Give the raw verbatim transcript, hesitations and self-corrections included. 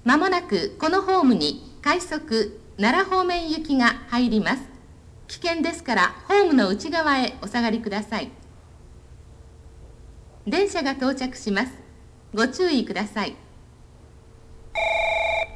まもなくこのホームに快速奈良方面行きが入ります。危険ですからホームの内側へお下がりください。電車が到着します。ご注意ください。